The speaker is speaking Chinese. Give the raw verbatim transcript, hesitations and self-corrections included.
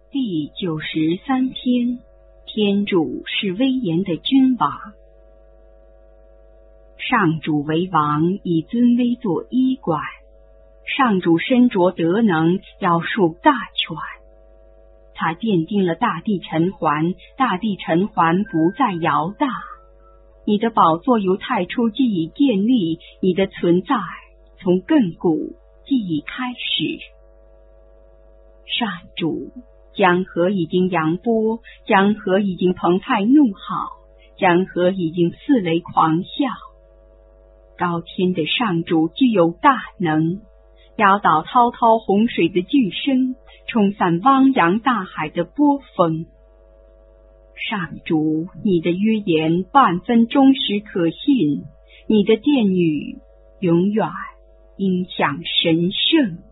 第九十三篇，天主是威严的君王。上主为王，以尊威作衣冠。上主身着德能，要束大权。他奠定了大地尘寰，大地尘寰不再摇荡。你的宝座由太初即已建立，你的存在从亘古即已开始。上主，江河已经扬波，江河已经澎湃怒号，江河已经四雷狂啸。高天的上主具有大能，压倒滔滔洪水的巨声，冲散汪洋大海的波峰。上主，你的约言半分忠实可信，你的殿宇永远音响神圣。